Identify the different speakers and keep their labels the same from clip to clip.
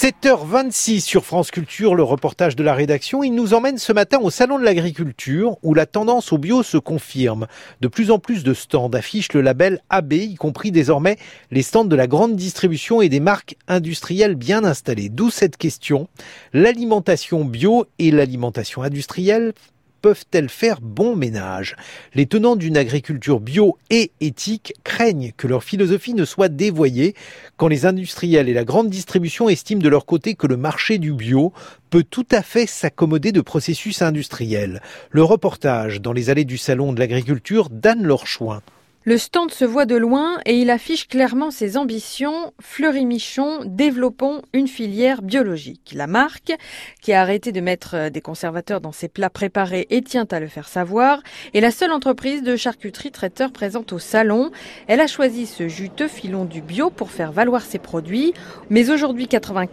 Speaker 1: 7h26 sur France Culture, le reportage de la rédaction. Il nous emmène ce matin au Salon de l'Agriculture où la tendance au bio se confirme. De plus en plus de stands affichent le label AB, y compris désormais les stands de la grande distribution et des marques industrielles bien installées. D'où cette question. L'alimentation bio et l'alimentation industrielle peuvent-elles faire bon ménage ? Les tenants d'une agriculture bio et éthique craignent que leur philosophie ne soit dévoyée quand les industriels et la grande distribution estiment de leur côté que le marché du bio peut tout à fait s'accommoder de processus industriels. Le reportage dans les allées du Salon de l'Agriculture d'Anne Lorchouin.
Speaker 2: Le stand se voit de loin et il affiche clairement ses ambitions. Fleury-Michon, développons une filière biologique. La marque, qui a arrêté de mettre des conservateurs dans ses plats préparés et tient à le faire savoir, est la seule entreprise de charcuterie traiteur présente au salon. Elle a choisi ce juteux filon du bio pour faire valoir ses produits. Mais aujourd'hui,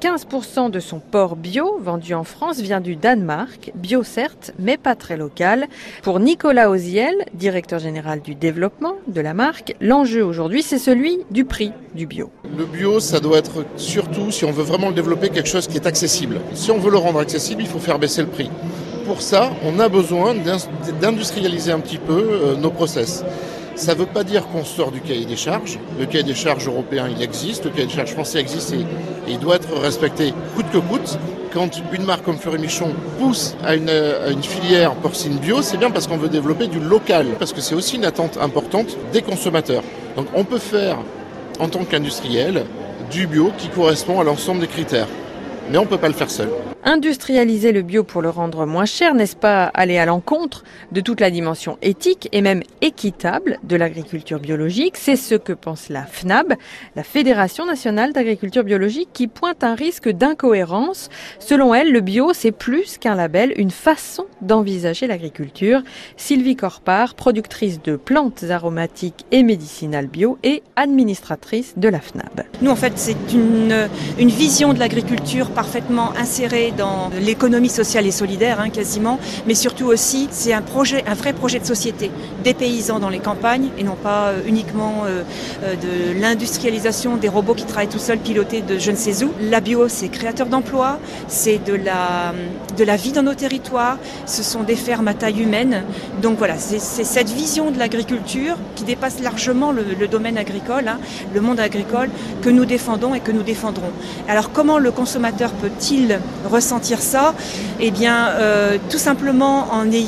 Speaker 2: 95% de son porc bio vendu en France vient du Danemark. Bio certes, mais pas très local. Pour Nicolas Oziel, directeur général du développement de la marque, l'enjeu aujourd'hui, c'est celui du prix du bio.
Speaker 3: Le bio, ça doit être surtout, si on veut vraiment le développer, quelque chose qui est accessible. Si on veut le rendre accessible, il faut faire baisser le prix. Pour ça, on a besoin d'industrialiser un petit peu nos process. Ça ne veut pas dire qu'on sort du cahier des charges. Le cahier des charges européen, il existe. Le cahier des charges français existe et il doit être respecté coûte que coûte. Quand une marque comme Fleury-Michon pousse à une filière porcine bio, c'est bien parce qu'on veut développer du local. Parce que c'est aussi une attente importante des consommateurs. Donc on peut faire, en tant qu'industriel, du bio qui correspond à l'ensemble des critères. Mais on ne peut pas le faire seul.
Speaker 2: Industrialiser le bio pour le rendre moins cher, n'est-ce pas aller à l'encontre de toute la dimension éthique et même équitable de l'agriculture biologique ? C'est ce que pense la FNAB, la Fédération nationale d'agriculture biologique, qui pointe un risque d'incohérence. Selon elle, le bio, c'est plus qu'un label, une façon d'envisager l'agriculture. Sylvie Corpart, productrice de plantes aromatiques et médicinales bio et administratrice de la FNAB.
Speaker 4: Nous, en fait, c'est une vision de l'agriculture parfaitement insérée dans l'économie sociale et solidaire, quasiment, mais surtout aussi, c'est un vrai projet de société, des paysans dans les campagnes et non pas uniquement de l'industrialisation des robots qui travaillent tout seuls, pilotés de je ne sais où. La bio, c'est créateur d'emplois, c'est de la vie dans nos territoires, ce sont des fermes à taille humaine. Donc voilà, c'est cette vision de l'agriculture qui dépasse largement le domaine agricole, le monde agricole, que nous défendons et que nous défendrons. Alors comment le consommateur peut-il ressentir ça ? Eh bien, tout simplement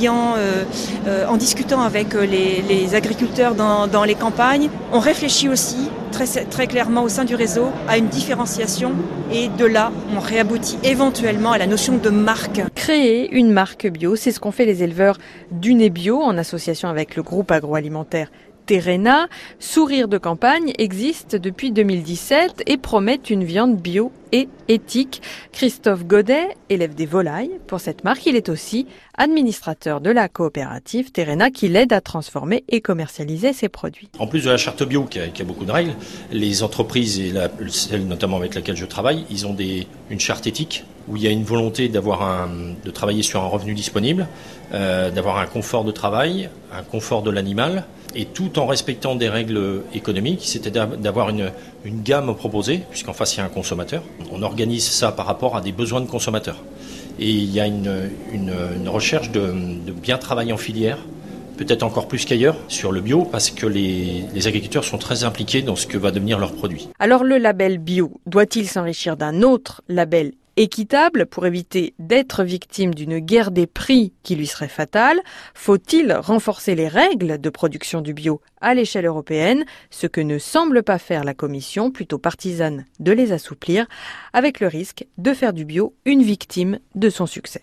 Speaker 4: en discutant avec les agriculteurs dans les campagnes. On réfléchit aussi très clairement au sein du réseau à une différenciation et de là, on réaboutit éventuellement à la notion de marque.
Speaker 2: Créer une marque bio, c'est ce qu'ont fait les éleveurs du Nez Bio en association avec le groupe agroalimentaire Terrena. Sourire de campagne existe depuis 2017 et promet une viande bio et éthique. Christophe Godet élève des volailles pour cette marque. Il est aussi administrateur de la coopérative Terrena qui l'aide à transformer et commercialiser ses produits.
Speaker 5: En plus de la charte bio qui a beaucoup de règles, les entreprises et celle notamment avec laquelle je travaille, ils ont une charte éthique où il y a une volonté de travailler sur un revenu disponible, d'avoir un confort de travail, un confort de l'animal, et tout en respectant des règles économiques, c'est-à-dire d'avoir une gamme proposée, puisqu'en face il y a un consommateur. On organise ça par rapport à des besoins de consommateurs. Et il y a une recherche de bien travailler en filière, peut-être encore plus qu'ailleurs, sur le bio, parce que les agriculteurs sont très impliqués dans ce que va devenir leur produit.
Speaker 2: Alors le label bio, doit-il s'enrichir d'un autre label équitable pour éviter d'être victime d'une guerre des prix qui lui serait fatale? Faut-il renforcer les règles de production du bio à l'échelle européenne, ce que ne semble pas faire la Commission, plutôt partisane de les assouplir, avec le risque de faire du bio une victime de son succès?